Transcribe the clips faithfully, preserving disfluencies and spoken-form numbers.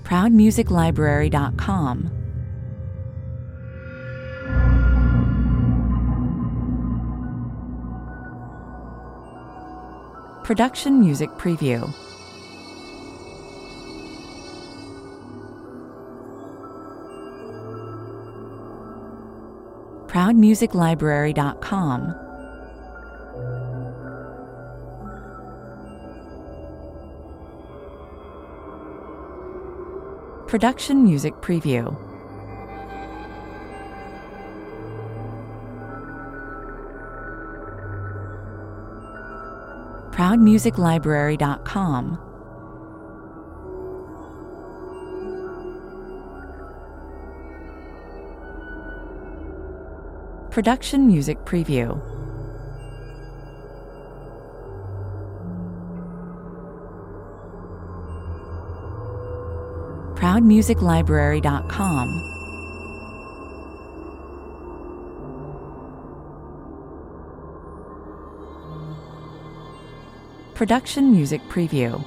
proud music library dot com. Production Music Preview. proud music library dot com. Production Music Preview. proud music library dot com. Production Music Preview. proud music library dot com. Production Music Preview.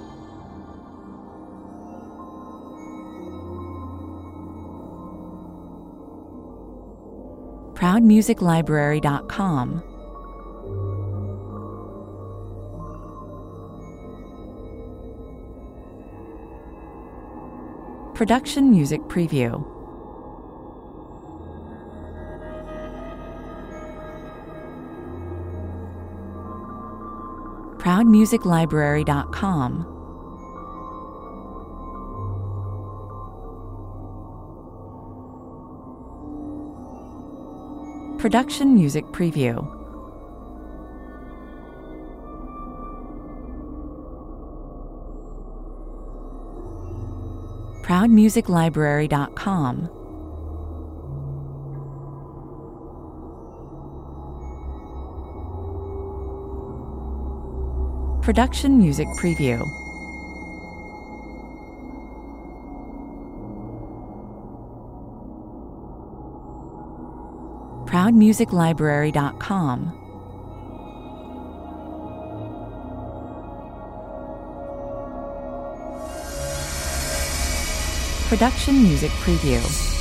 proud music library dot com. Production Music Preview. proud music library dot com. Production Music Preview. proud music library dot com. Production Music Preview. proud music library dot com. Production Music Preview.